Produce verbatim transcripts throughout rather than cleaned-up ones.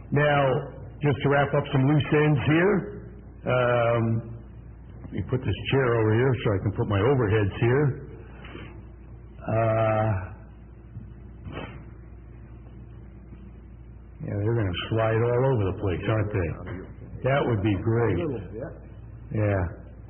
Now, just to wrap up some loose ends here, um, let me put this chair over here so I can put my overheads here. Uh, yeah, they're going to slide all over the place, aren't they? That would be great. Yeah.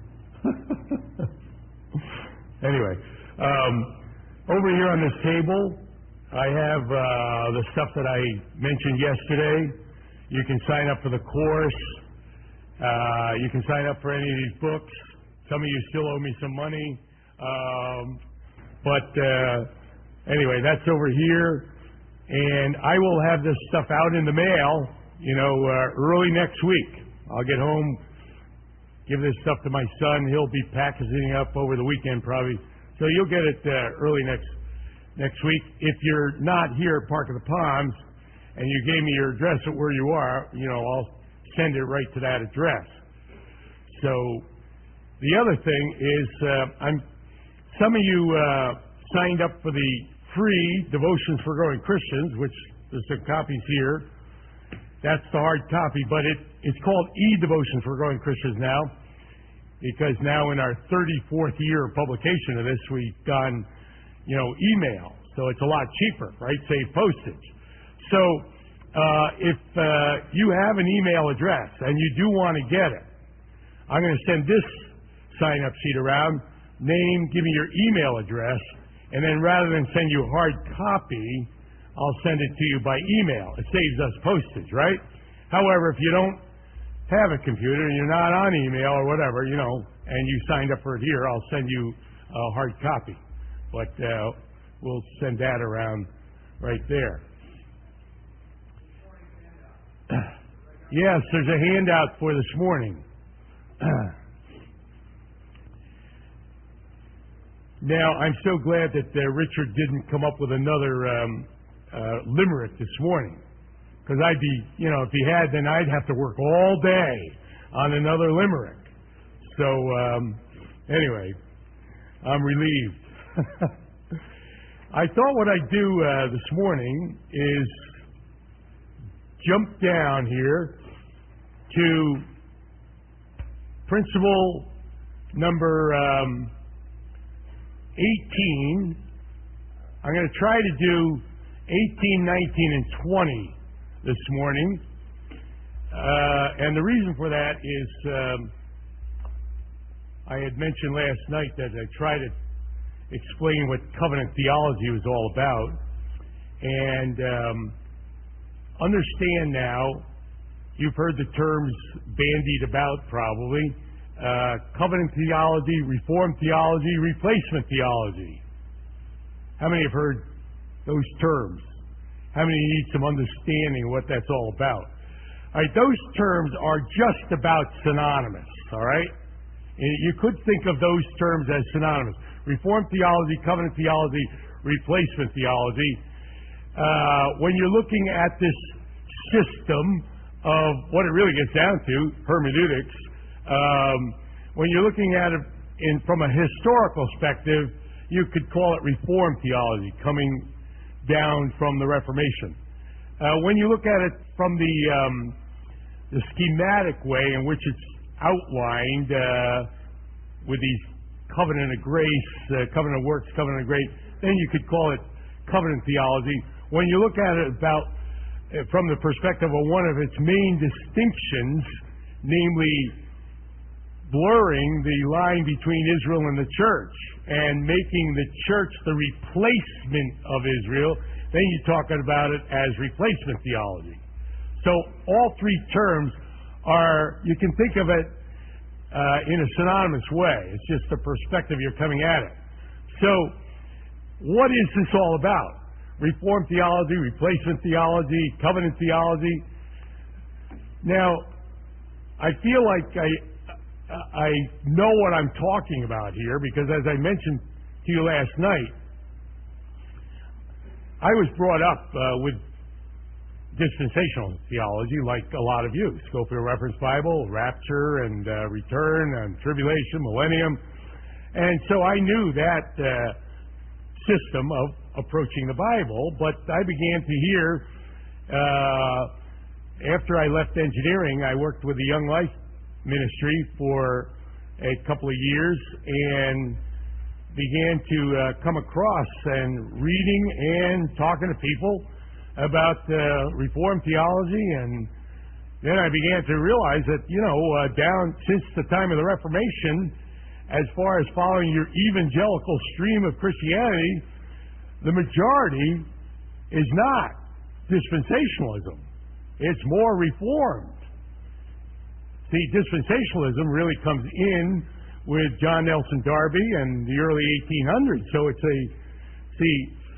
Anyway, um, over here on this table, I have uh, the stuff that I mentioned yesterday. You can sign up for the course. Uh, you can sign up for any of these books. Some of you still owe me some money. Um, but uh, anyway, that's over here. And I will have this stuff out in the mail, you know, uh, early next week. I'll get home, give this stuff to my son. He'll be packaging up over the weekend probably. So you'll get it uh, early next next week. If you're not here at Park of the Palms and you gave me your address at where you are, you know, I'll send it right to that address. So the other thing is, uh, I'm some of you uh, signed up for the free Devotions for Growing Christians, which there's some copies here. That's the hard copy, but it, it's called e-Devotions for Growing Christians now, because now in our thirty-fourth year of publication of this, we've done, you know, email. So it's a lot cheaper, right? Save postage. So uh, if uh, you have an email address and you do want to get it, I'm going to send this sign-up sheet around, name, give me your email address, and then rather than send you a hard copy, I'll send it to you by email. It saves us postage, right? However, if you don't have a computer and you're not on email or whatever, you know, and you signed up for it here, I'll send you a hard copy. But uh, we'll send that around right there. Yes, there's a handout for this morning. Now, I'm so glad that uh, Richard didn't come up with another um, uh, limerick this morning. Because I'd be, you know, if he had, then I'd have to work all day on another limerick. So, um, anyway, I'm relieved. I thought what I'd do uh, this morning is jump down here to principle number um, eighteen. I'm going to try to do eighteen, nineteen, and twenty this morning. Uh, and the reason for that is um, I had mentioned last night that I try to explain what covenant theology was all about. And um, understand now, you've heard the terms bandied about probably, uh, covenant theology, reformed theology, replacement theology. How many have heard those terms? How many need some understanding of what that's all about? All right, those terms are just about synonymous, all right? You could think of those terms as synonymous. Reformed theology, covenant theology, replacement theology. Uh, when you're looking at this system of what it really gets down to, hermeneutics, um, when you're looking at it in, from a historical perspective, you could call it Reformed theology, coming down from the Reformation. Uh, when you look at it from the um, the schematic way in which it's outlined uh, with these covenant of grace, uh, covenant of works, covenant of grace, then you could call it covenant theology. When you look at it about uh, from the perspective of one of its main distinctions, namely blurring the line between Israel and the church and making the church the replacement of Israel, then you're talking about it as replacement theology. So all three terms are, you can think of it uh, in a synonymous way. It's just the perspective you're coming at it. So what is this all about? Reformed theology, replacement theology, covenant theology. Now, I feel like I I know what I'm talking about here because, as I mentioned to you last night, I was brought up uh, with dispensational theology like a lot of you. Scofield Reference Bible, rapture and uh, return and tribulation, millennium. And so I knew that uh, system of approaching the Bible, but I began to hear uh, after I left engineering, I worked with the Young Life Ministry for a couple of years and began to uh, come across and reading and talking to people about uh, Reformed theology, and then I began to realize that, you know, uh, down since the time of the Reformation, as far as following your evangelical stream of Christianity, the majority is not dispensationalism. It's more Reformed. See, dispensationalism really comes in with John Nelson Darby and the early eighteen hundreds. So it's a, see,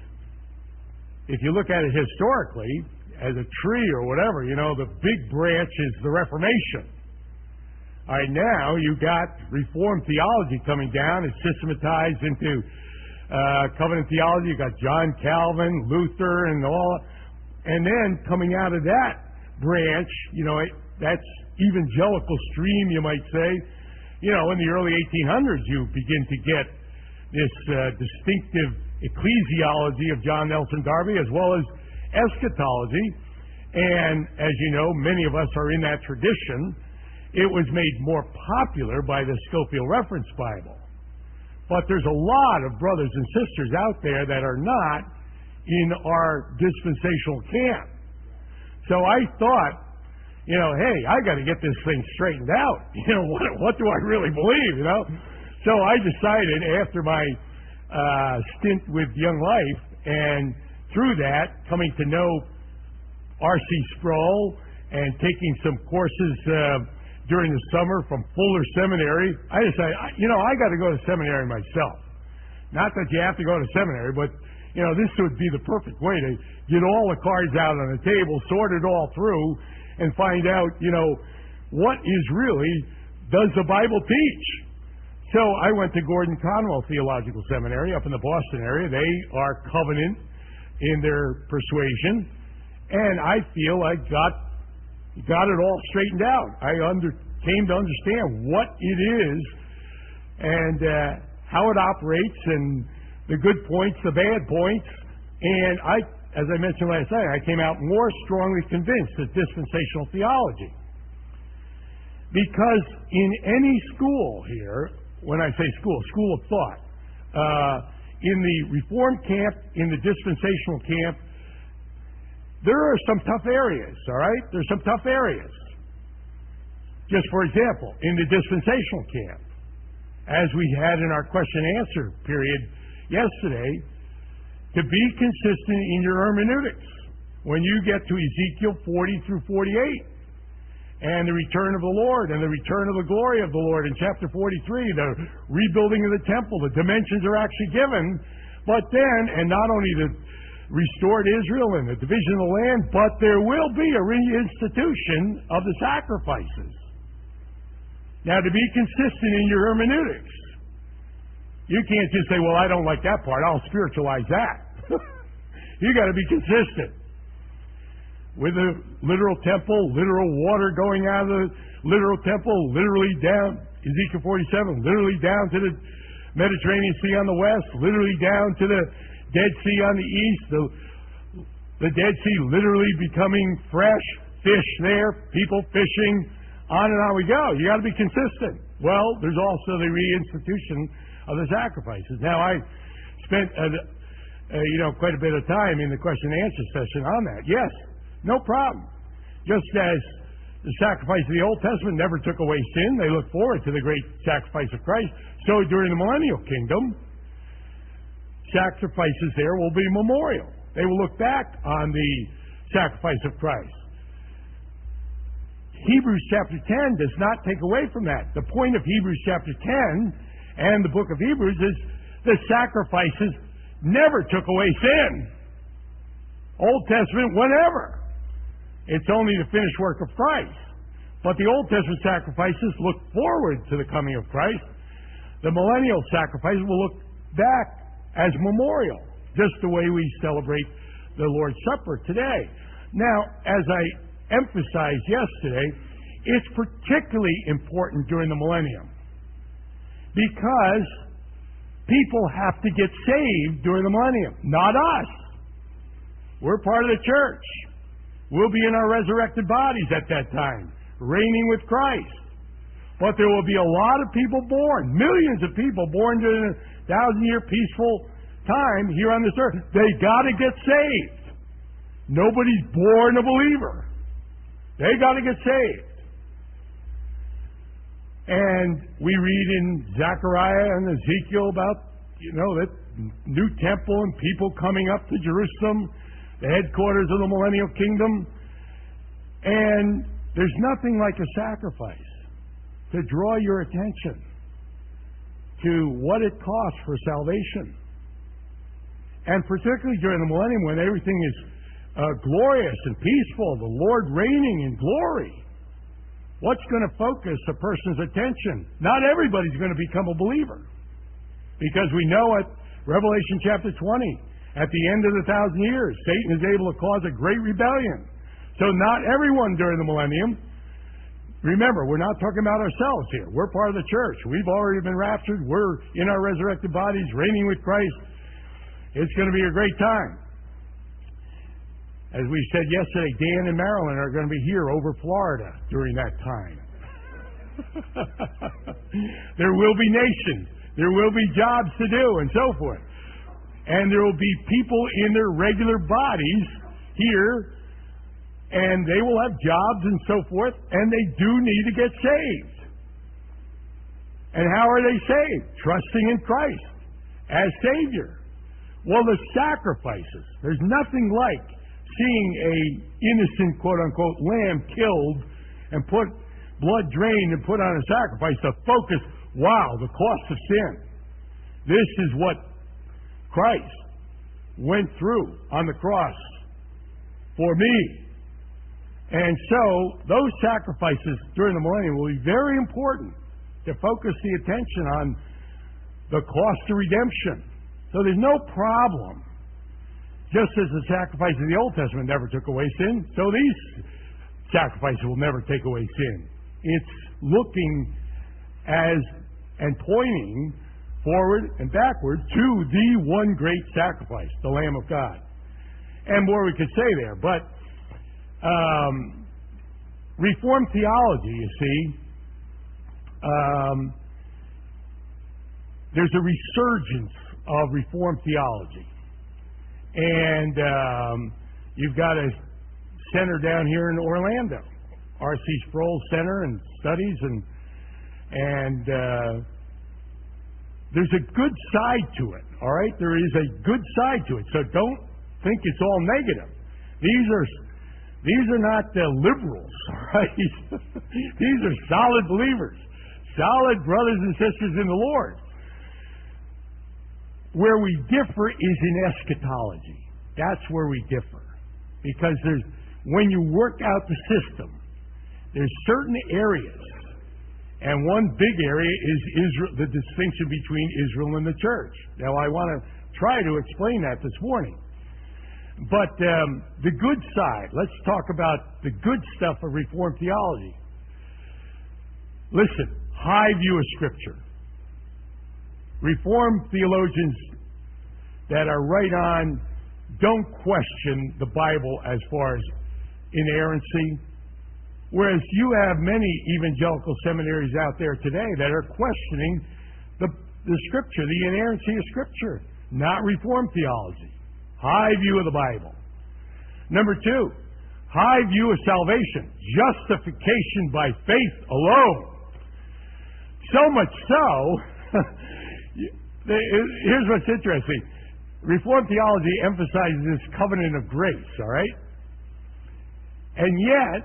if you look at it historically, as a tree or whatever, you know, the big branch is the Reformation. All right, now you got Reformed theology coming down. It's systematized into uh, covenant theology. You got John Calvin, Luther, and all. And then coming out of that branch, you know, it, that's evangelical stream, you might say. You know, in the early eighteen hundreds, you begin to get this uh, distinctive ecclesiology of John Nelson Darby, as well as eschatology. And as you know, many of us are in that tradition. It was made more popular by the Scofield Reference Bible. But there's a lot of brothers and sisters out there that are not in our dispensational camp. So I thought, you know, hey, I got to get this thing straightened out. You know, what, what do I really believe, you know? So I decided after my uh, stint with Young Life, and through that, coming to know R C Sproul and taking some courses uh, during the summer from Fuller Seminary, I decided, you know, I got to go to seminary myself. Not that you have to go to seminary, but, you know, this would be the perfect way to get all the cards out on the table, sort it all through, and find out, you know, what is really, does the Bible teach? So I went to Gordon Conwell Theological Seminary up in the Boston area. They are covenant in their persuasion, and I feel I got got it all straightened out. I under, came to understand what it is and uh, how it operates, and the good points, the bad points, and I, as I mentioned last night, I came out more strongly convinced of dispensational theology. Because in any school here, when I say school, school of thought, uh, in the Reformed camp, in the dispensational camp, there are some tough areas, all right? There's some tough areas. Just for example, in the dispensational camp, as we had in our question and answer period yesterday, to be consistent in your hermeneutics. When you get to Ezekiel forty through forty-eight, and the return of the Lord, and the return of the glory of the Lord in chapter forty-three, the rebuilding of the temple, the dimensions are actually given, but then, and not only the restored Israel and the division of the land, but there will be a reinstitution of the sacrifices. Now, to be consistent in your hermeneutics, you can't just say, well, I don't like that part, I'll spiritualize that. You got to be consistent. With the literal temple, literal water going out of the literal temple, literally down, Ezekiel forty-seven, literally down to the Mediterranean Sea on the west, literally down to the Dead Sea on the east, the, the Dead Sea literally becoming fresh, fish there, people fishing, on and on we go. You got to be consistent. Well, there's also the reinstitution of the sacrifices. Now, I spent, uh, uh, you know, quite a bit of time in the question and answer session on that. Yes, no problem. Just as the sacrifice of the Old Testament never took away sin, they look forward to the great sacrifice of Christ. So during the millennial kingdom, sacrifices there will be memorial. They will look back on the sacrifice of Christ. Hebrews chapter ten does not take away from that. The point of Hebrews chapter ten and the book of Hebrews is the sacrifices never took away sin. Old Testament, whenever. It's only the finished work of Christ. But the Old Testament sacrifices look forward to the coming of Christ. The millennial sacrifices will look back as memorial, just the way we celebrate the Lord's Supper today. Now, as I emphasized yesterday, it's particularly important during the millennium because people have to get saved during the millennium, not us. We're part of the church. We'll be in our resurrected bodies at that time, reigning with Christ. But there will be a lot of people born, millions of people born during a thousand-year peaceful time here on this earth. They got to get saved. Nobody's born a believer. They got to get saved. And we read in Zechariah and Ezekiel about, you know, that new temple and people coming up to Jerusalem, the headquarters of the millennial kingdom. And there's nothing like a sacrifice to draw your attention to what it costs for salvation. And particularly during the millennium when everything is uh, glorious and peaceful, the Lord reigning in glory. What's going to focus a person's attention? Not everybody's going to become a believer. Because we know at Revelation chapter twenty, at the end of the thousand years, Satan is able to cause a great rebellion. So not everyone during the millennium. Remember, we're not talking about ourselves here. We're part of the church. We've already been raptured. We're in our resurrected bodies, reigning with Christ. It's going to be a great time. As we said yesterday, Dan and Marilyn are going to be here over Florida during that time. There will be nations. There will be jobs to do and so forth. And there will be people in their regular bodies here, and they will have jobs and so forth, and they do need to get saved. And how are they saved? Trusting in Christ as Savior. Well, the sacrifices. There's nothing like seeing a innocent, quote-unquote, lamb killed and put blood drained and put on a sacrifice to focus, wow, the cost of sin. This is what Christ went through on the cross for me. And so those sacrifices during the millennium will be very important to focus the attention on the cost of redemption. So there's no problem. Just as the sacrifice of the Old Testament never took away sin, so these sacrifices will never take away sin. It's looking as and pointing forward and backward to the one great sacrifice, the Lamb of God. And more we could say there, but um, Reformed theology, you see, um, there's a resurgence of Reformed theology. And um, you've got a center down here in Orlando, R C Sproul Center and Studies, and and uh, there's a good side to it. All right, there is a good side to it. So don't think it's all negative. These are these are not uh, liberals. All right, these are solid believers, solid brothers and sisters in the Lord. Where we differ is in eschatology. That's where we differ. Because there's, when you work out the system, there's certain areas. And one big area is Israel, the distinction between Israel and the church. Now, I want to try to explain that this morning. But um, the good side, let's talk about the good stuff of Reformed theology. Listen, high view of Scripture. Reformed theologians that are right on don't question the Bible as far as inerrancy, whereas you have many evangelical seminaries out there today that are questioning the, the Scripture, the inerrancy of Scripture, not Reformed theology. High view of the Bible. Number two, high view of salvation, justification by faith alone. So much so, here's what's interesting. Reformed theology emphasizes this covenant of grace, all right? And yet,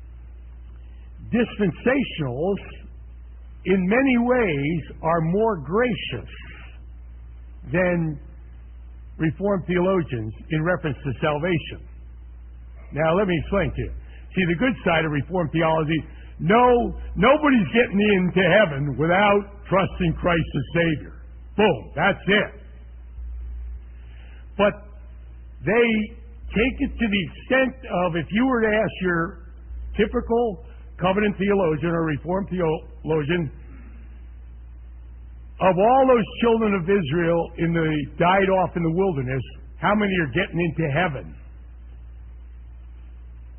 dispensationals, in many ways, are more gracious than Reformed theologians in reference to salvation. Now, let me explain to you. See, the good side of Reformed theology, no, nobody's getting into heaven without trusting Christ as Savior. Boom, that's it. But they take it to the extent of, if you were to ask your typical covenant theologian or Reformed theologian, of all those children of Israel in the died off in the wilderness, how many are getting into heaven?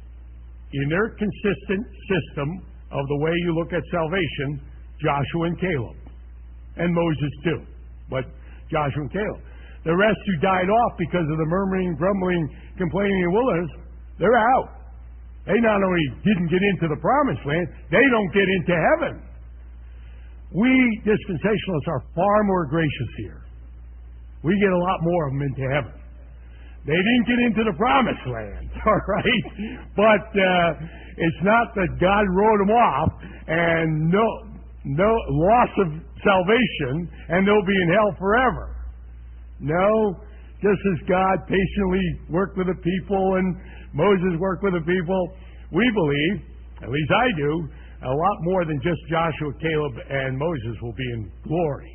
in their consistent system of the way you look at salvation, Joshua and Caleb. And Moses too, but Joshua and Caleb. The rest who died off because of the murmuring, grumbling, complaining in the wilderness, they're out. They not only didn't get into the promised land, they don't get into heaven. We dispensationalists are far more gracious here. We get a lot more of them into heaven. They didn't get into the promised land, all right? But uh, it's not that God wrote them off and no, no loss of salvation and they'll be in hell forever. No, just as God patiently worked with the people and Moses worked with the people, we believe, at least I do, a lot more than just Joshua, Caleb, and Moses will be in glory.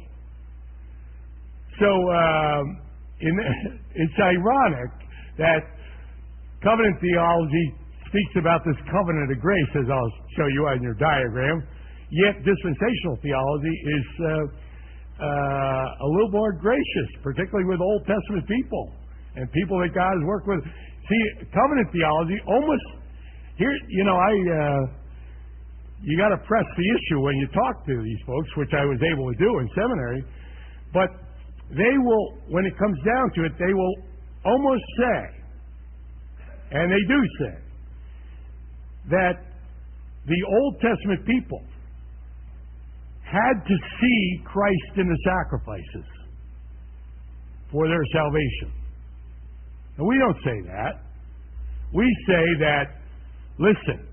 So um, in, it's ironic that covenant theology speaks about this covenant of grace, as I'll show you on your diagram, yet dispensational theology is uh, uh, a little more gracious, particularly with Old Testament people and people that God has worked with. See, covenant theology almost, here, you know, I, uh, you got to press the issue when you talk to these folks, which I was able to do in seminary, but they will, when it comes down to it, they will almost say, and they do say, that the Old Testament people had to see Christ in the sacrifices for their salvation. And we don't say that. We say that, listen,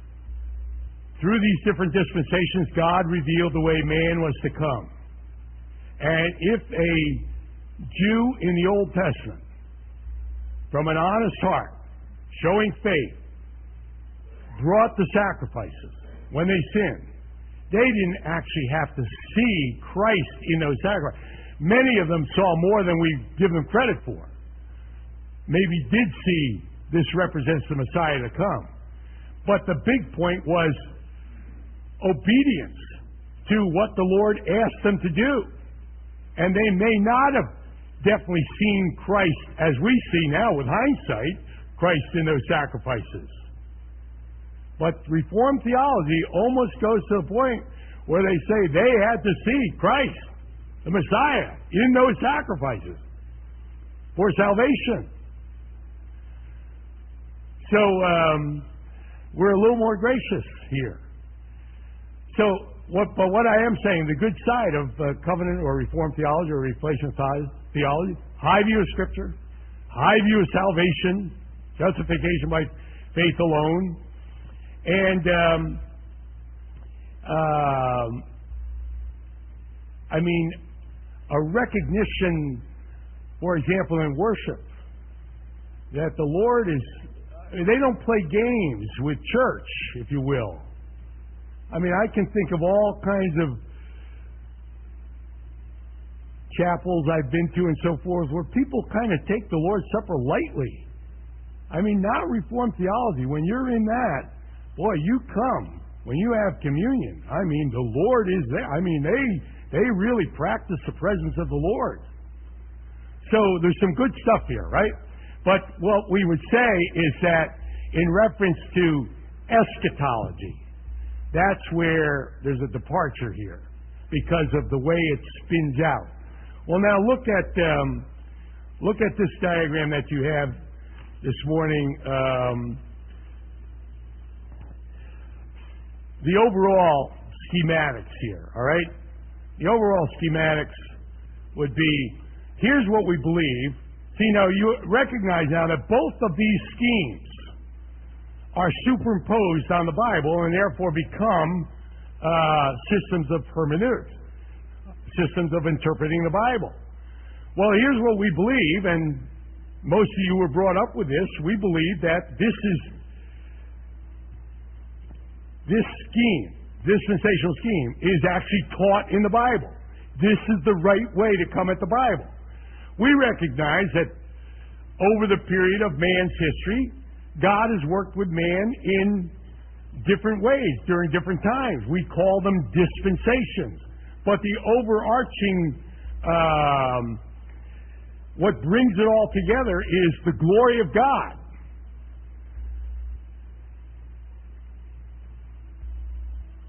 through these different dispensations, God revealed the way man was to come. And if a Jew in the Old Testament, from an honest heart, showing faith, brought the sacrifices when they sinned, they didn't actually have to see Christ in those sacrifices. Many of them saw more than we give them credit for. Maybe did see this represents the Messiah to come. But the big point was obedience to what the Lord asked them to do. And they may not have definitely seen Christ as we see now with hindsight, Christ in those sacrifices. But Reformed theology almost goes to the point where they say they had to see Christ, the Messiah, in those sacrifices for salvation. So um, we're a little more gracious here. So, what, but what I am saying, the good side of uh, covenant or Reformed theology or replacement theology, high view of Scripture, high view of salvation, justification by faith alone, and um, um, I mean, a recognition, for example, in worship, that the Lord is, they don't play games with church, if you will. I mean, I can think of all kinds of chapels I've been to and so forth where people kind of take the Lord's Supper lightly. I mean, not Reformed theology. When you're in that, boy, you come. When you have communion, I mean, the Lord is there. I mean, they they really practice the presence of the Lord. So there's some good stuff here, right? But what we would say is that in reference to eschatology, that's where there's a departure here because of the way it spins out. Well, now look at um, look at this diagram that you have this morning. Um, the overall schematics here, all right? The overall schematics would be, here's what we believe. See, now you recognize now that both of these schemes are superimposed on the Bible and therefore become uh, systems of hermeneutics, systems of interpreting the Bible. Well, here's what we believe, and most of you were brought up with this. We believe that this is this scheme, dispensational scheme, is actually taught in the Bible. This is the right way to come at the Bible. We recognize that over the period of man's history, God has worked with man in different ways during different times. We call them dispensations. But the overarching, um, what brings it all together is the glory of God.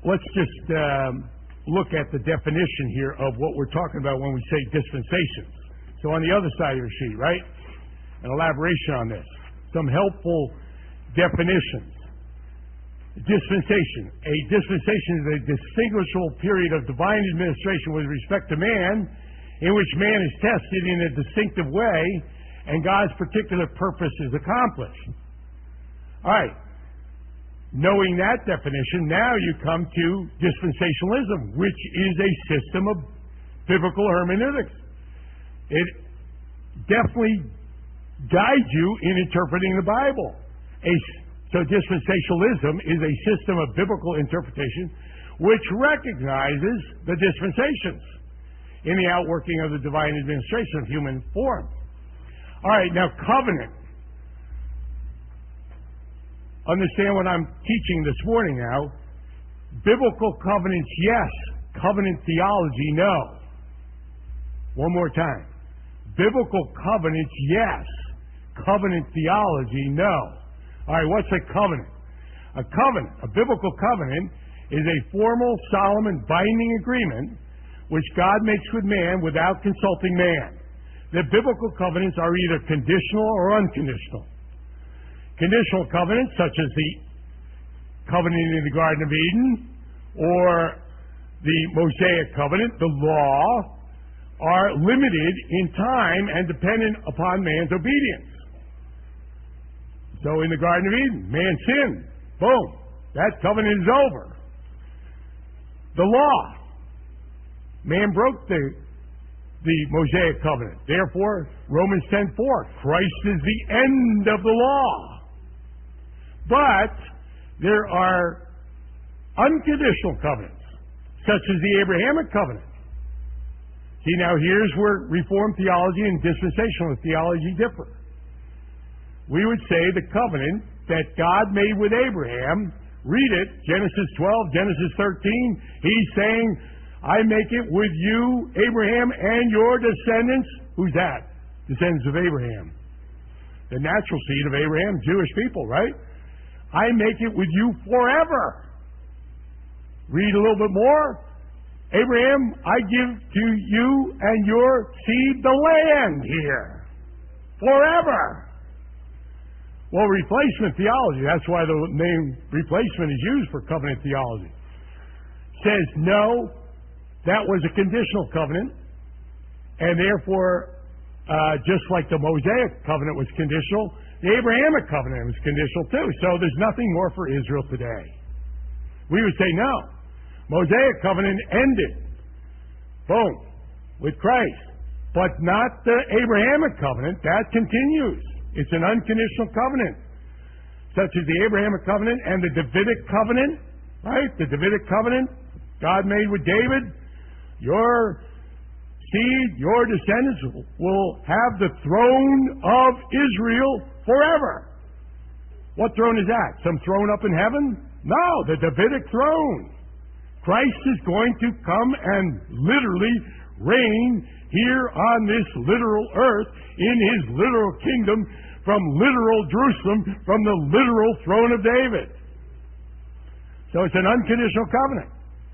let's just um, look at the definition here of what we're talking about when we say dispensations. So on the other side of your sheet, right? An elaboration on this. Some helpful definitions. Dispensation. A dispensation is a distinguishable period of divine administration with respect to man, in which man is tested in a distinctive way and God's particular purpose is accomplished. All right. Knowing that definition, now you come to dispensationalism, which is a system of biblical hermeneutics. It definitely guides you in interpreting the Bible. A, so dispensationalism is a system of biblical interpretation which recognizes the dispensations in the outworking of the divine administration of human forms. All right, now covenant. Understand what I'm teaching this morning now. Biblical covenants, yes. Covenant theology, no. One more time. Biblical covenants, yes. Covenant theology, no. All right, what's a covenant? A covenant, a biblical covenant, is a formal, solemn, and binding agreement which God makes with man without consulting man. The biblical covenants are either conditional or unconditional. Conditional covenants, such as the covenant in the Garden of Eden or the Mosaic covenant, the law, are limited in time and dependent upon man's obedience. So in the Garden of Eden, man sinned. Boom. That covenant is over. The law. Man broke the, the Mosaic covenant. Therefore, Romans ten four, Christ is the end of the law. But there are unconditional covenants, such as the Abrahamic covenant. See, now here's where Reformed theology and dispensational theology differ. We would say the covenant that God made with Abraham, read it, Genesis twelve, Genesis thirteen, he's saying, I make it with you, Abraham, and your descendants. Who's that? Descendants of Abraham. The natural seed of Abraham, Jewish people, right? I make it with you forever. Read a little bit more. Abraham, I give to you and your seed the land here. Forever. Well, replacement theology, that's why the name replacement is used for covenant theology, says no, that was a conditional covenant, and therefore, uh, just like the Mosaic covenant was conditional, the Abrahamic covenant was conditional too. So there's nothing more for Israel today. We would say no. Mosaic covenant ended. Boom. With Christ. But not the Abrahamic covenant. That continues. It's an unconditional covenant. Such as the Abrahamic covenant and the Davidic covenant. Right? The Davidic covenant God made with David. Your seed, your descendants will have the throne of Israel forever. What throne is that? Some throne up in heaven? No, the Davidic throne. Christ is going to come and literally reign here on this literal earth in his literal kingdom from literal Jerusalem, from the literal throne of David. So it's an unconditional covenant.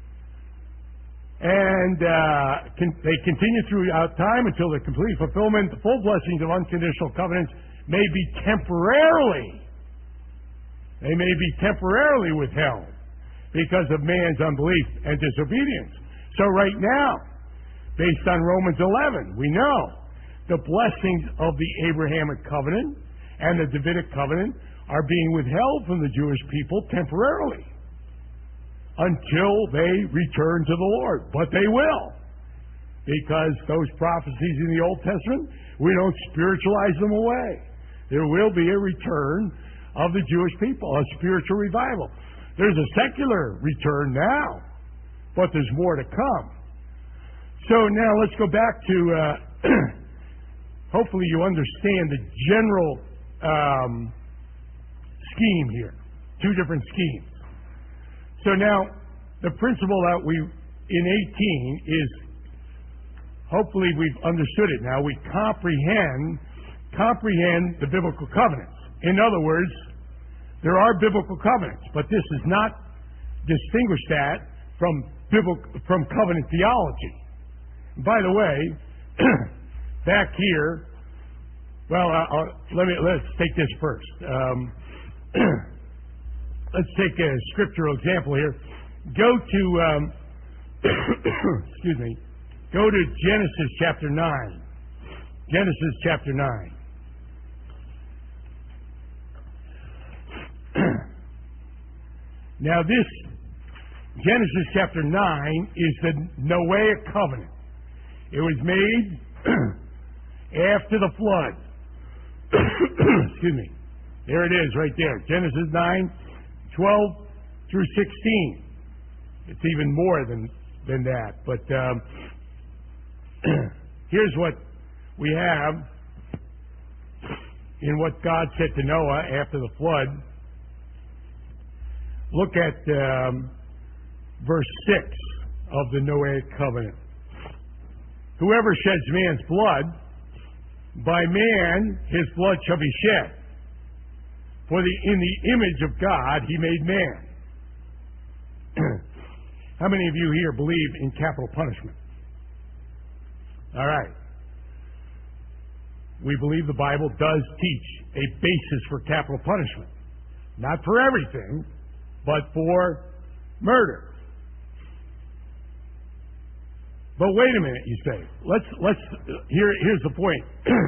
And uh, con- they continue throughout time until the complete fulfillment. The full blessings of unconditional covenants may be temporarily, they may be temporarily withheld because of man's unbelief and disobedience. So right now, based on Romans eleven, we know the blessings of the Abrahamic covenant and the Davidic covenant are being withheld from the Jewish people temporarily until they return to the Lord. But they will, because those prophecies in the Old Testament, we don't spiritualize them away. There will be a return of the Jewish people, a spiritual revival. There's a secular return now, but there's more to come. So now let's go back to, uh, hopefully you understand the general um, scheme here. Two different schemes. So now, the principle that we, in eighteen, is, hopefully we've understood it now, we comprehend, comprehend the biblical covenants. In other words, there are biblical covenants, but this is not distinguish that from biblical, from covenant theology. And by the way, back here, well, uh, uh, let me let's take this first. Um, let's take a scriptural example here. Go to um, excuse me. Go to Genesis chapter nine. Genesis chapter nine. Now this Genesis chapter nine is the Noahic covenant. It was made after the flood. Excuse me. There it is right there. Genesis nine, twelve through sixteen. It's even more than, than that. But um, here's what we have in what God said to Noah after the flood. Look at um, verse six of the Noahic covenant. Whoever sheds man's blood, by man his blood shall be shed. For the, in the image of God he made man. How many of you here believe in capital punishment? All right. We believe the Bible does teach a basis for capital punishment. Not for everything, but for murder. But wait a minute, you say. Let's let's here here's the point.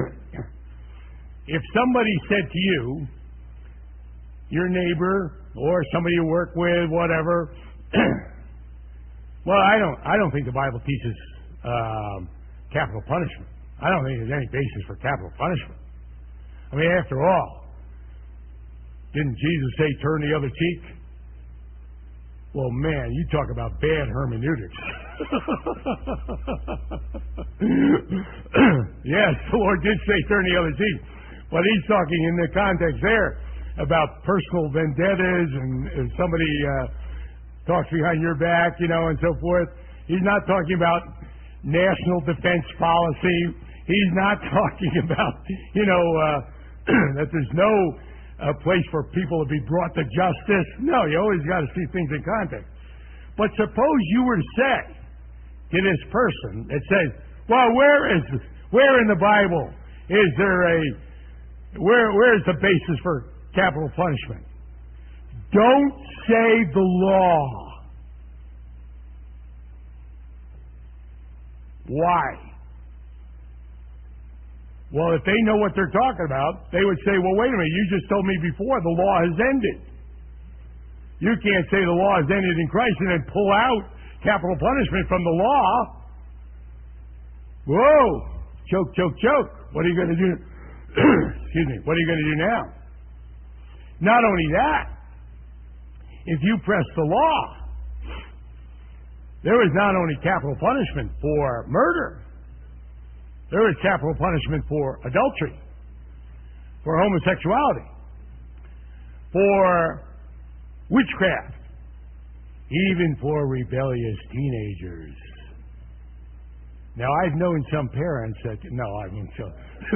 If somebody said to you, your neighbor or somebody you work with, whatever, well, I don't I don't think the Bible teaches um, capital punishment. I don't think there's any basis for capital punishment. I mean, after all, didn't Jesus say turn the other cheek? Well, man, you talk about bad hermeneutics. Yes, the Lord did say turn the other cheek, but he's talking in the context there about personal vendettas and, and somebody uh, talks behind your back, you know, and so forth. He's not talking about national defense policy. He's not talking about, you know, uh, that there's no a place for people to be brought to justice. No, you always got to see things in context. But suppose you were to say to this person that says, well, where is where in the Bible is there a where where is the basis for capital punishment? Don't say the law. Why? Well, if they know what they're talking about, they would say, well, wait a minute, you just told me before the law has ended. You can't say the law has ended in Christ and then pull out capital punishment from the law. Whoa! Choke, choke, choke. What are you going to do? Excuse me. What are you going to do now? Not only that, if you press the law, there is not only capital punishment for murder, there is capital punishment for adultery, for homosexuality, for witchcraft, even for rebellious teenagers. Now, I've known some parents that, no, I mean, so.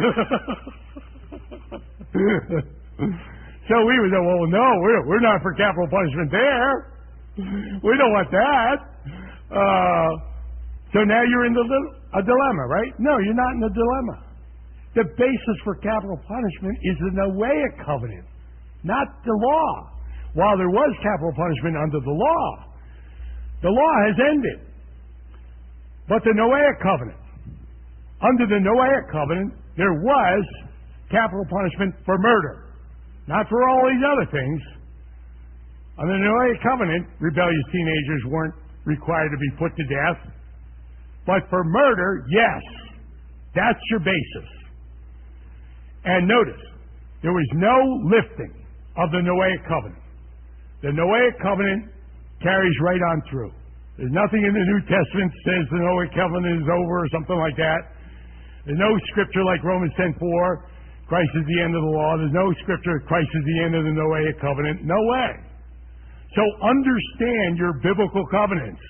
So we would say, well, no, we're, we're not for capital punishment there. We don't want that. Uh, so now you're in the little. A dilemma, right? No, you're not in a dilemma. The basis for capital punishment is the Noahic covenant, not the law. While there was capital punishment under the law, the law has ended. But the Noahic covenant, under the Noahic covenant, there was capital punishment for murder. Not for all these other things. Under the Noahic covenant, rebellious teenagers weren't required to be put to death. But for murder, yes, that's your basis. And notice, there was no lifting of the Noahic covenant. The Noahic covenant carries right on through. There's nothing in the New Testament that says the Noahic covenant is over or something like that. There's no scripture like Romans ten four, Christ is the end of the law. There's no scripture, Christ is the end of the Noahic covenant. No way. So understand your biblical covenants.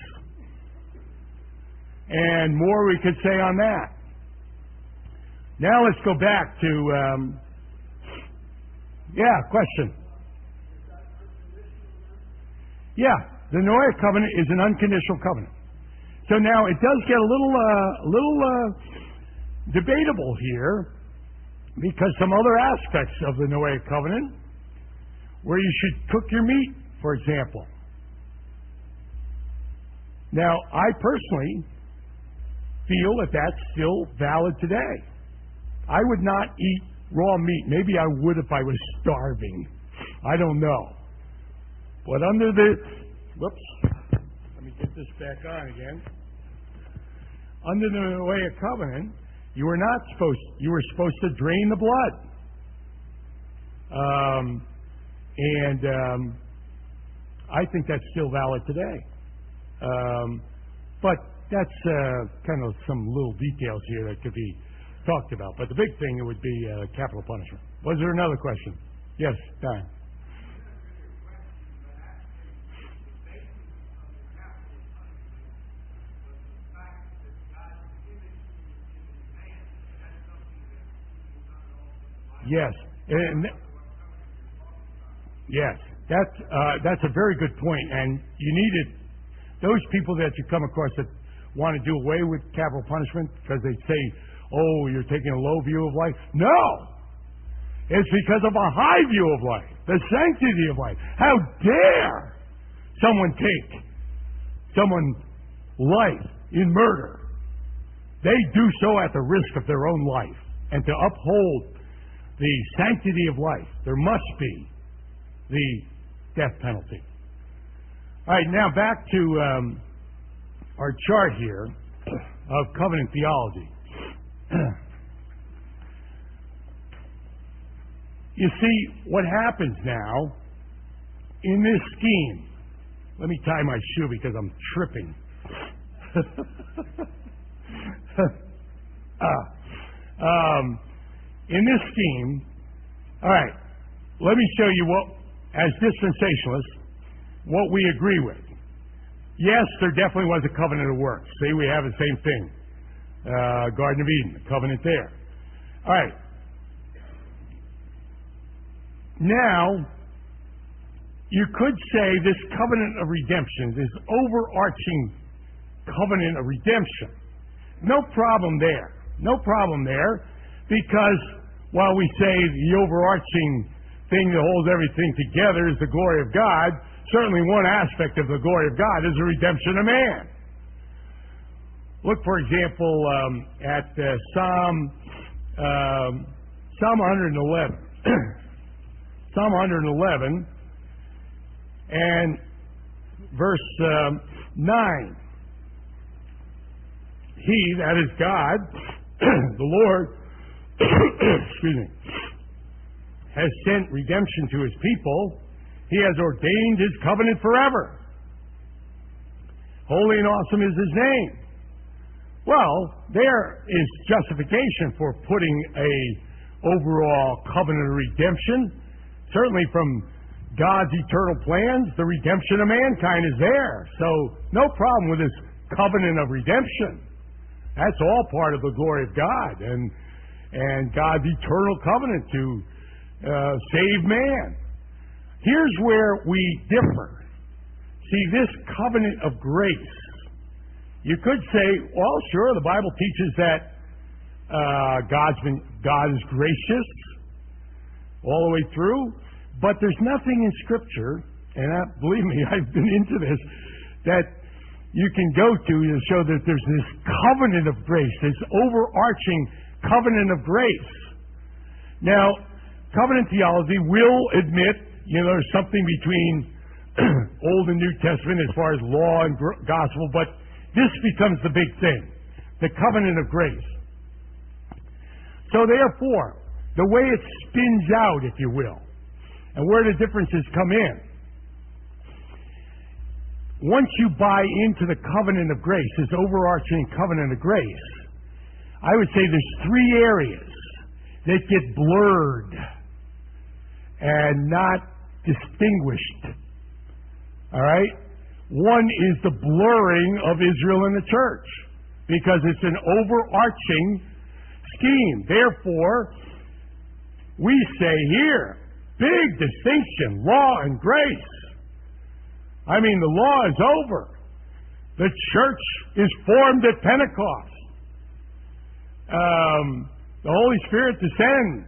And more we could say on that. Now let's go back to, um, yeah, question. Yeah, the Noahic covenant is an unconditional covenant. So now it does get a little, uh, little uh, debatable here, because some other aspects of the Noahic covenant, where you should cook your meat, for example. Now, I personally feel that that's still valid today. I would not eat raw meat. Maybe I would if I was starving. I don't know. But under the, whoops, let me get this back on again. Under the Noahic covenant, you were not supposed, you were supposed to drain the blood. Um, and um, I think that's still valid today. Um, but that's uh, kind of some little details here that could be talked about. But the big thing, it would be uh, capital punishment. Was there another question? Yes, Don. Yes, and yes, that's uh, that's a very good point. And you needed those people that you come across that want to do away with capital punishment because they say, "Oh, you're taking a low view of life." No, it's because of a high view of life, the sanctity of life. How dare someone take someone's life in murder? They do so at the risk of their own life, and to uphold the sanctity of life, there must be the death penalty. All right, now back to um, our chart here of covenant theology. You see, what happens now in this scheme, let me tie my shoe because I'm tripping. uh, um, In this scheme, all right, let me show you what, as dispensationalists, what we agree with. Yes, there definitely was a covenant of works. See, we have the same thing. Uh, Garden of Eden, the covenant there. All right. Now, you could say this covenant of redemption, this overarching covenant of redemption, no problem there. No problem there. Because while we say the overarching thing that holds everything together is the glory of God, certainly one aspect of the glory of God is the redemption of man. Look, for example, um, at uh, Psalm um, Psalm one eleven. Psalm one eleven and verse um, nine. He, that is God, the Lord, excuse me, has sent redemption to his people. He has ordained his covenant forever. Holy and awesome is his name. Well, there is justification for putting a overall covenant of redemption. Certainly from God's eternal plans, the redemption of mankind is there. So no problem with this covenant of redemption. That's all part of the glory of God and and God's eternal covenant to uh, save man. Here's where we differ. See, this covenant of grace, you could say, well, sure, the Bible teaches that uh, God's been, God is gracious all the way through, but there's nothing in Scripture, and I, believe me, I've been into this, that you can go to to show that there's this covenant of grace, this overarching covenant of grace. Now, covenant theology will admit, you know, there's something between Old and New Testament as far as law and gospel, but this becomes the big thing, the covenant of grace. So therefore, the way it spins out, if you will, and where the differences come in, once you buy into the covenant of grace, this overarching covenant of grace, I would say there's three areas that get blurred and not distinguished. All right? One is the blurring of Israel and the church, because it's an overarching scheme. Therefore, we say here, big distinction, law and grace. I mean, the law is over. The church is formed at Pentecost. Um, the Holy Spirit descends.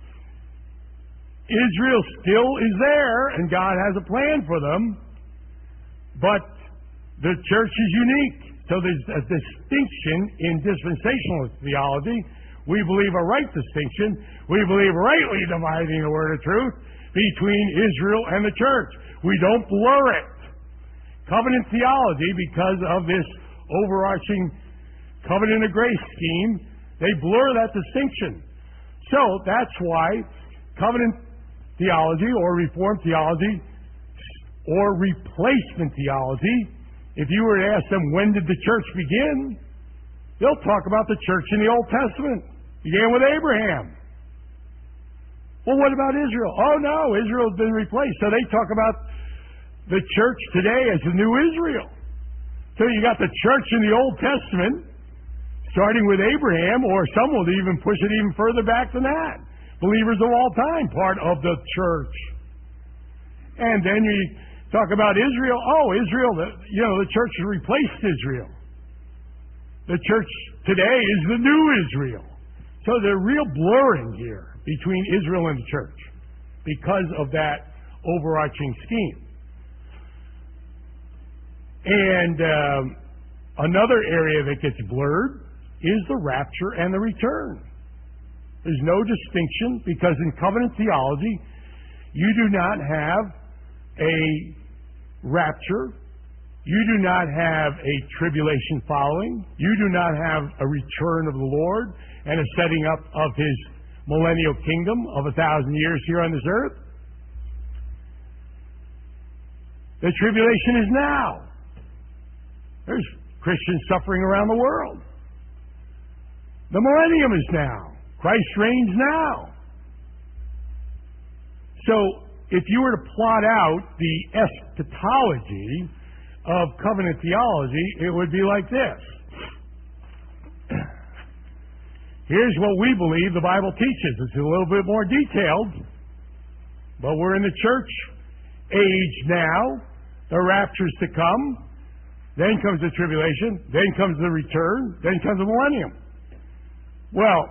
Israel still is there, and God has a plan for them, but the church is unique. So there's a distinction in dispensational theology. We believe a right distinction. We believe rightly dividing the word of truth between Israel and the church. We don't blur it. Covenant theology, because of this overarching covenant of grace scheme, they blur that distinction. So that's why covenant theology or Reformed theology or replacement theology, if you were to ask them when did the church begin, they'll talk about the church in the Old Testament. Began with Abraham. Well, what about Israel? Oh no, Israel's been replaced. So they talk about the church today as the new Israel. So you got the church in the Old Testament, starting with Abraham, or some will even push it even further back than that. Believers of all time, part of the church. And then you talk about Israel. Oh, Israel, the, you know, the church has replaced Israel. The church today is the new Israel. So there's real blurring here between Israel and the church because of that overarching scheme. And um, another area that gets blurred is the rapture and the return. There's no distinction because in covenant theology, you do not have a rapture. You do not have a tribulation following. You do not have a return of the Lord and a setting up of His millennial kingdom of a thousand years here on this earth. The tribulation is now. There's Christians suffering around the world. The millennium is now. Christ reigns now. So, if you were to plot out the eschatology of covenant theology, it would be like this. Here's what we believe the Bible teaches. It's a little bit more detailed, but we're in the church age now. The rapture's to come. Then comes the tribulation. Then comes the return. Then comes the millennium. Well,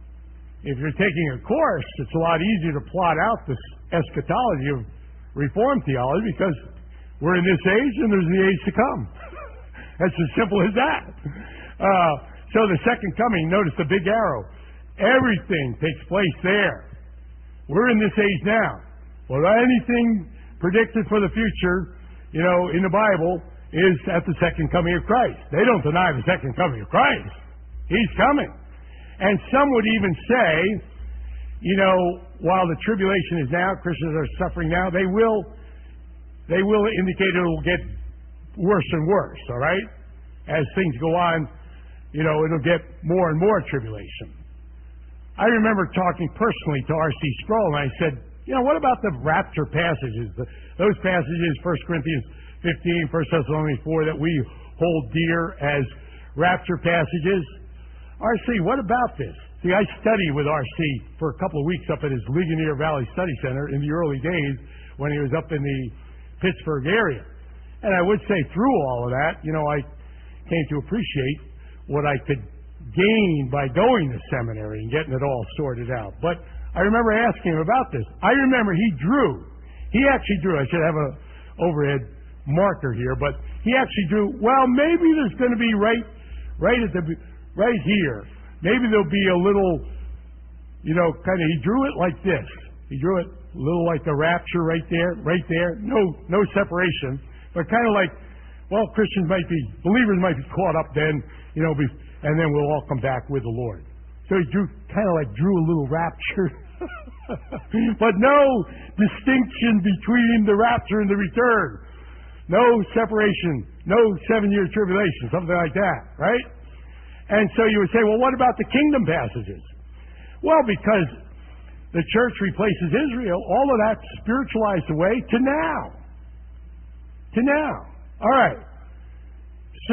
if you're taking a course, it's a lot easier to plot out this eschatology of Reformed theology because we're in this age and there's the age to come. That's as simple as that. Uh, so the second coming, notice the big arrow. Everything takes place there. We're in this age now. Well, anything predicted for the future, you know, in the Bible is at the second coming of Christ. They don't deny the second coming of Christ. He's coming. And some would even say, you know, while the tribulation is now, Christians are suffering now, they will they will indicate it will get worse and worse, all right? As things go on, you know, it'll get more and more tribulation. I remember talking personally to R C Sproul, and I said, you know, what about the rapture passages? The, those passages, First Corinthians fifteen, First Thessalonians four, that we hold dear as rapture passages. R C, what about this? See, I studied with R C for a couple of weeks up at his Ligonier Valley Study Center in the early days when he was up in the Pittsburgh area. And I would say through all of that, you know, I came to appreciate what I could gain by going to seminary and getting it all sorted out. But I remember asking him about this. I remember he drew. He actually drew. I should have a overhead marker here, but he actually drew. Well, maybe there's going to be right, right at the, right here. Maybe there'll be a little, you know, kind of. He drew it like this. He drew it a little like the rapture right there, right there. No, no separation, but kind of like, well, Christians might be, believers might be caught up then, you know, and then we'll all come back with the Lord. So he drew, kind of like drew a little rapture. But no distinction between the rapture and the return. No separation. No seven-year tribulation, something like that, right? And so you would say, well, what about the kingdom passages? Well, because the church replaces Israel, all of that's spiritualized away to now. To now. All right. So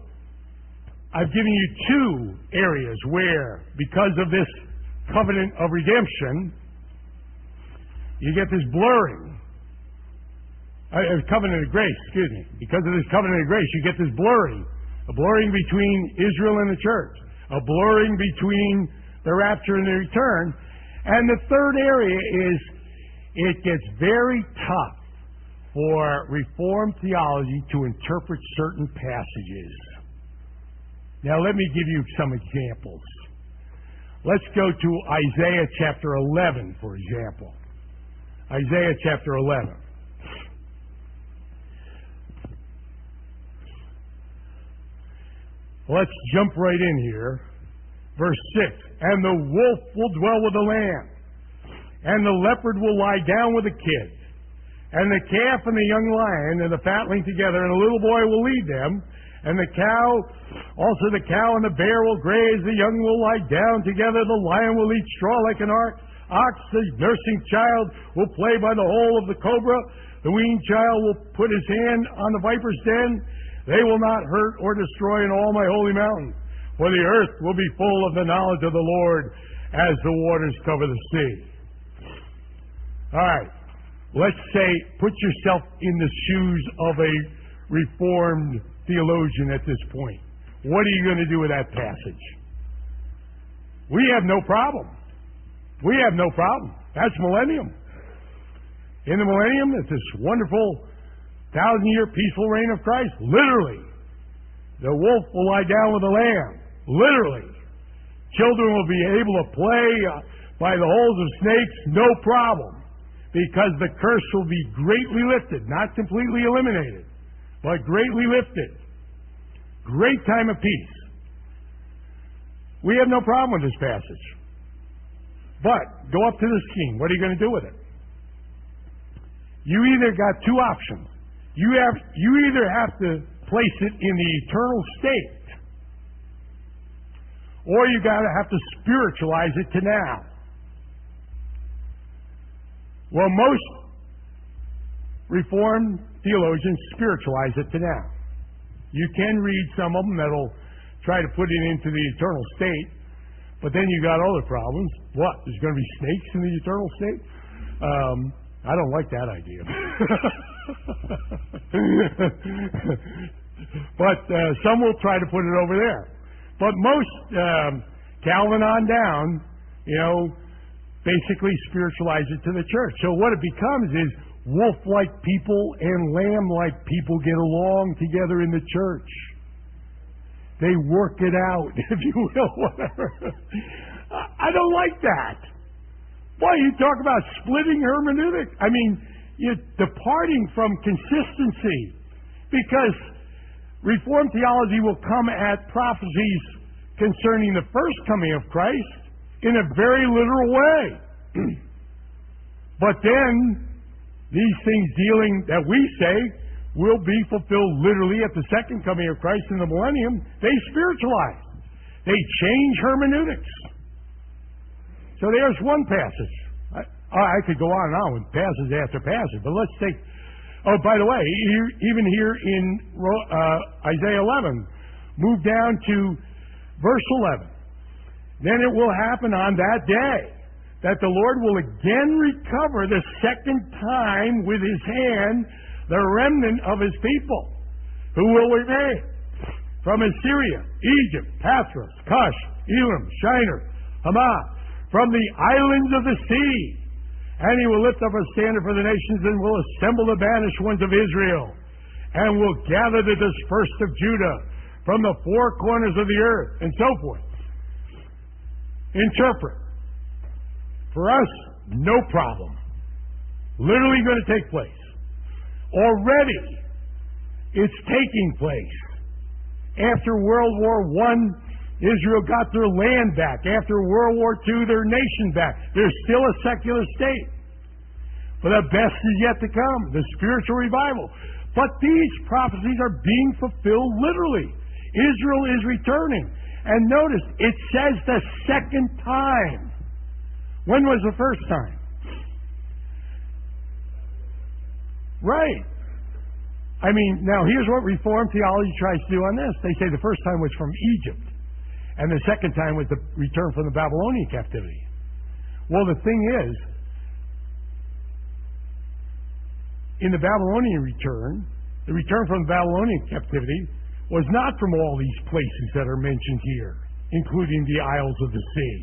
I've given you two areas where, because of this covenant of redemption, you get this blurring. Uh, covenant of grace, excuse me. Because of this covenant of grace, you get this blurring. A blurring between Israel and the church. A blurring between the rapture and the return. And the third area is it gets very tough for Reformed theology to interpret certain passages. Now let me give you some examples. Let's go to Isaiah chapter eleven, for example. Isaiah chapter eleven. Let's jump right in here. Verse six. And the wolf will dwell with the lamb, and the leopard will lie down with the kid, and the calf and the young lion and the fatling together, and a little boy will lead them, and the cow, also the cow and the bear will graze, the young will lie down together, the lion will eat straw like an ox, the nursing child will play by the hole of the cobra, the weaned child will put his hand on the viper's den. They will not hurt or destroy in all my holy mountain, for the earth will be full of the knowledge of the Lord as the waters cover the sea. All right. Let's say, put yourself in the shoes of a Reformed theologian at this point. What are you going to do with that passage? We have no problem. We have no problem. That's millennium. In the millennium, it's this wonderful thousand-year peaceful reign of Christ. Literally. The wolf will lie down with the lamb. Literally. Children will be able to play by the holes of snakes, no problem. Because the curse will be greatly lifted. Not completely eliminated, but greatly lifted. Great time of peace. We have no problem with this passage. But, go up to this king. What are you going to do with it? You either got two options. You have you either have to place it in the eternal state, or you got to have to spiritualize it to now. Well, most Reformed theologians spiritualize it to now. You can read some of them that'll try to put it into the eternal state, but then you got other problems. What? There's going to be snakes in the eternal state? Um, I don't like that idea. But uh, some will try to put it over there. But most, um, Calvin on down, you know, basically spiritualize it to the church. So what it becomes is wolf-like people and lamb-like people get along together in the church. They work it out, if you will, whatever. I don't like that. Boy, you talk about splitting hermeneutic. I mean, you're departing from consistency. Because Reformed theology will come at prophecies concerning the first coming of Christ in a very literal way. But then, these things dealing that we say will be fulfilled literally at the second coming of Christ in the millennium, they spiritualize. They change hermeneutics. So there's one passage. I, I could go on and on with passage after passage, but let's take... Oh, by the way, here, even here in uh, Isaiah eleven, move down to verse eleven. Then it will happen on that day that the Lord will again recover the second time with his hand the remnant of his people, who will remain from Assyria, Egypt, Pathros, Cush, Elam, Shinar, Hamath, from the islands of the sea. And he will lift up a standard for the nations and will assemble the banished ones of Israel and will gather the dispersed of Judah from the four corners of the earth, and so forth. Interpret. For us, no problem. Literally going to take place. Already, it's taking place. After World War One, Israel got their land back. After World War Two, their nation back. There's still a secular state. But the best is yet to come, the spiritual revival. But these prophecies are being fulfilled literally. Israel is returning. And notice, it says the second time. When was the first time? Right. I mean, now here's what Reformed theology tries to do on this. They say the first time was from Egypt. And the second time was the return from the Babylonian captivity. Well, the thing is, in the Babylonian return, the return from the Babylonian captivity, was not from all these places that are mentioned here, including the Isles of the Sea.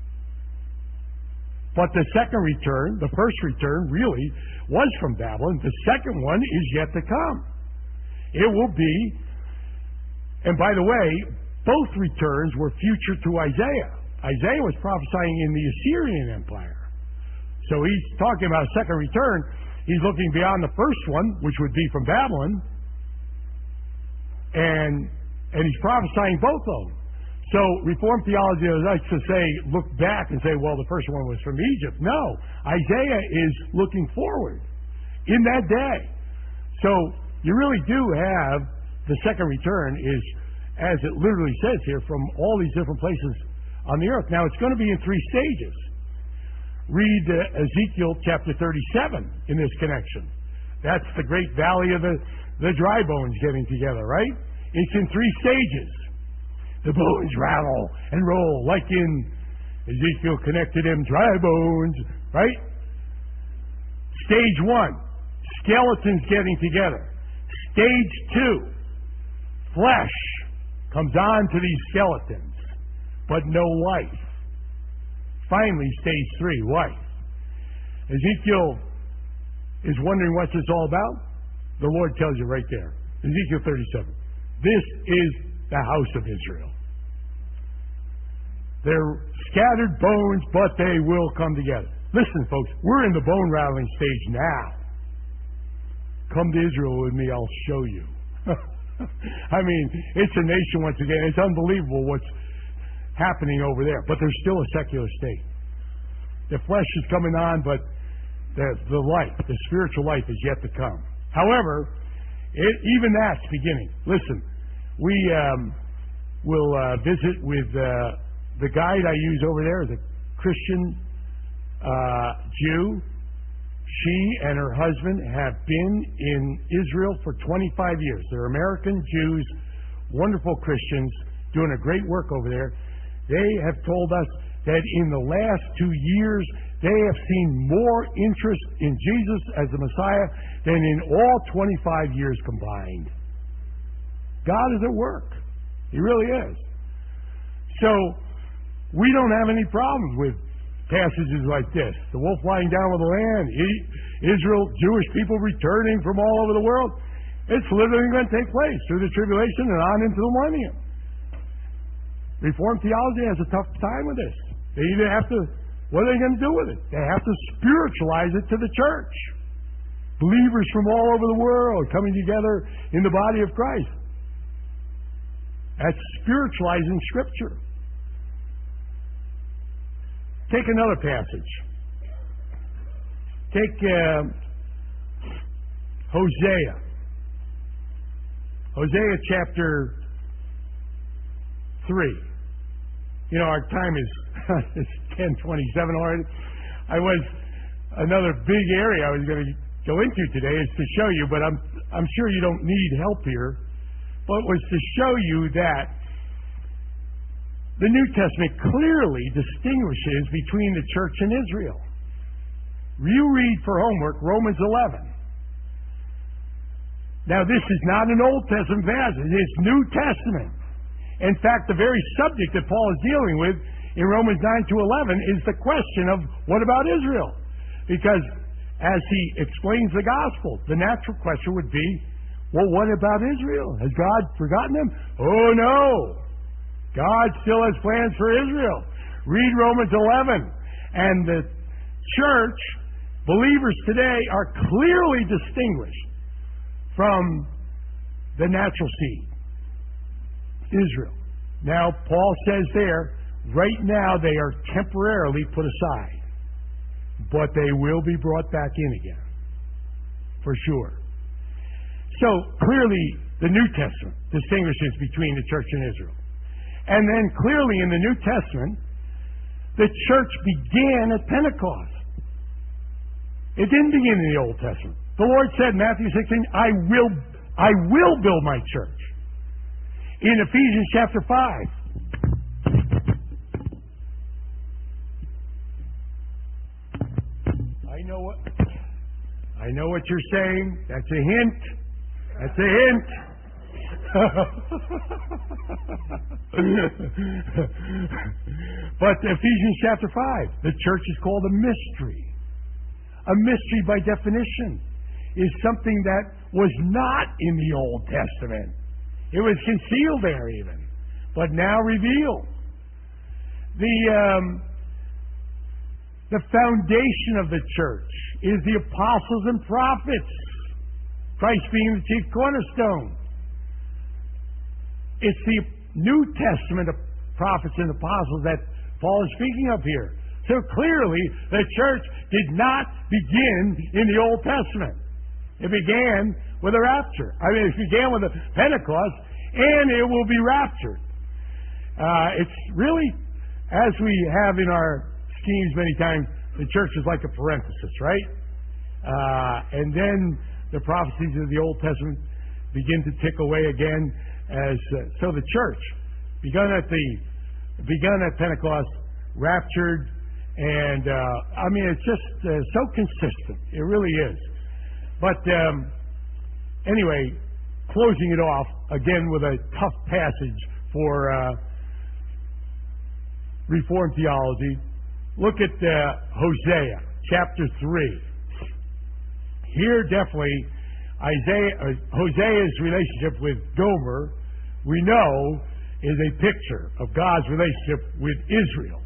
But the second return, the first return, really was from Babylon. The second one is yet to come. It will be, and by the way, both returns were future to Isaiah. Isaiah was prophesying in the Assyrian Empire. So he's talking about a second return. He's looking beyond the first one, which would be from Babylon, and and he's prophesying both of them. So Reformed theology likes to say, look back and say, well, the first one was from Egypt. No, Isaiah is looking forward in that day. So you really do have the second return is, as it literally says here, from all these different places on the earth. Now, it's going to be in three stages. Read uh, Ezekiel chapter thirty-seven in this connection. That's the great valley of the, the dry bones getting together, right? It's in three stages. The bones rattle and roll, like in Ezekiel connected them dry bones, right? Stage one, skeletons getting together. Stage two, flesh comes on to these skeletons, but no life. Finally, stage three, life. Ezekiel is wondering what's this all about? The Lord tells you right there. Ezekiel thirty-seven. This is the house of Israel. They're scattered bones, but they will come together. Listen, folks, we're in the bone rattling stage now. Come to Israel with me, I'll show you. I mean, it's a nation once again. It's unbelievable what's happening over there. But there's still a secular state. The flesh is coming on, but the, the life, the spiritual life is yet to come. However, it, even that's beginning. Listen, we um, will uh, visit with uh, the guide I use over there is a Christian uh, Jew. She and her husband have been in Israel for twenty-five years. They're American Jews, wonderful Christians, doing a great work over there. They have told us that in the last two years, they have seen more interest in Jesus as the Messiah than in all twenty-five years combined. God is at work. He really is. So, we don't have any problems with passages like this. The wolf lying down with the lamb, Israel, Jewish people returning from all over the world. It's literally going to take place through the tribulation and on into the millennium. Reformed theology has a tough time with this. They either have to, what are they going to do with it? They have to spiritualize it to the church. Believers from all over the world coming together in the body of Christ. That's spiritualizing Scripture. Take another passage. Take uh, Hosea. Hosea chapter three. You know, our time is it's ten twenty-seven already. I was another big area I was going to go into today is to show you, but I'm I'm sure you don't need help here. But was to show you that the New Testament clearly distinguishes between the church and Israel. You read for homework Romans eleven. Now, this is not an Old Testament passage. It's New Testament. In fact, the very subject that Paul is dealing with in Romans nine to eleven is the question of what about Israel? Because as he explains the gospel, the natural question would be, well, what about Israel? Has God forgotten them? Oh, no. God still has plans for Israel. Read Romans eleven. And the church, believers today, are clearly distinguished from the natural seed, Israel. Now, Paul says there, right now they are temporarily put aside, but they will be brought back in again, for sure. So, clearly, the New Testament distinguishes between the church and Israel. And then, clearly, in the New Testament, the church began at Pentecost. It didn't begin in the Old Testament. The Lord said in Matthew sixteen, I will, I will build my church. In Ephesians chapter five, I know what I I know what you're saying. That's a hint. That's a hint. But Ephesians chapter five, the church is called a mystery. A mystery, by definition, is something that was not in the Old Testament. It was concealed there even, but now revealed. The um, the foundation of the church is the apostles and prophets, Christ being the chief cornerstone. It's the New Testament of prophets and apostles that Paul is speaking of here. So clearly, the church did not begin in the Old Testament. It began with a rapture. I mean, it began with a Pentecost, and it will be raptured. Uh, it's really, as we have in our schemes many times, the church is like a parenthesis, right? Uh, and then the prophecies of the Old Testament begin to tick away again. As uh, so, the church begun at the begun at Pentecost, raptured, and uh, I mean, it's just uh, so consistent. It really is. But um, anyway, closing it off again with a tough passage for uh, Reformed theology. Look at uh, Hosea chapter three. Here, definitely, Isaiah, uh, Hosea's relationship with Gomer, we know, is a picture of God's relationship with Israel.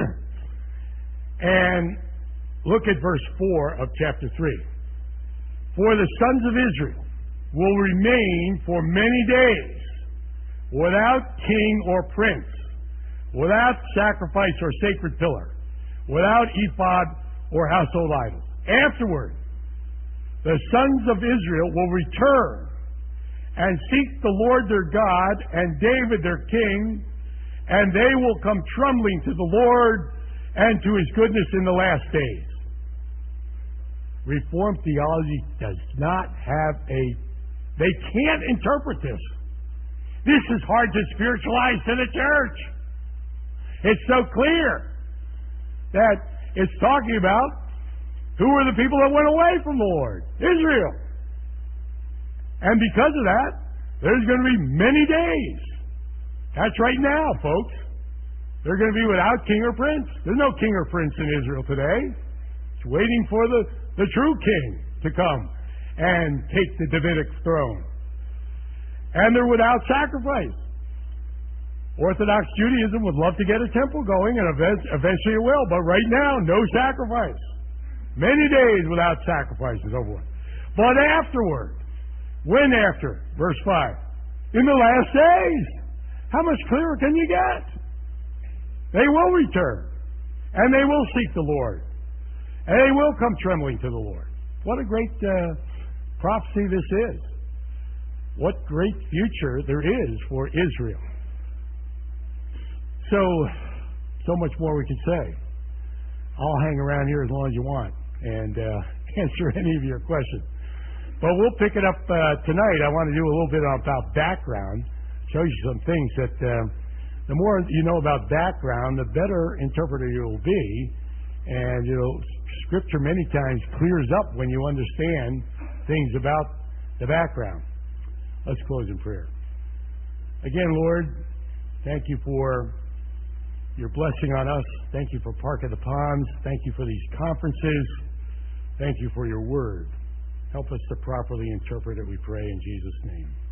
And look at verse four of chapter three. For the sons of Israel will remain for many days without king or prince, without sacrifice or sacred pillar, without ephod or household idols. Afterward, the sons of Israel will return and seek the Lord their God and David their king, and they will come trembling to the Lord and to his goodness in the last days. Reformed theology does not have a... They can't interpret this. This is hard to spiritualize to the church. It's so clear that it's talking about who were the people that went away from the Lord? Israel. And because of that, there's going to be many days. That's right now, folks. They're going to be without king or prince. There's no king or prince in Israel today. It's waiting for the, the true king to come and take the Davidic throne. And they're without sacrifice. Orthodox Judaism would love to get a temple going, and eventually it will. But right now, no sacrifice. Many days without sacrifices over. But afterward, when after? Verse five. In the last days. How much clearer can you get? They will return. And they will seek the Lord. And they will come trembling to the Lord. What a great uh, prophecy this is. What great future there is for Israel. So, so much more we could say. I'll hang around here as long as you want and uh, answer any of your questions. But we'll pick it up uh, tonight. I want to do a little bit about background, show you some things that uh, the more you know about background, the better interpreter you will be. And, you know, Scripture many times clears up when you understand things about the background. Let's close in prayer. Again, Lord, thank you for your blessing on us. Thank you for Park of the Ponds. Thank you for these conferences. Thank you for your word. Help us to properly interpret it, we pray, in Jesus' name.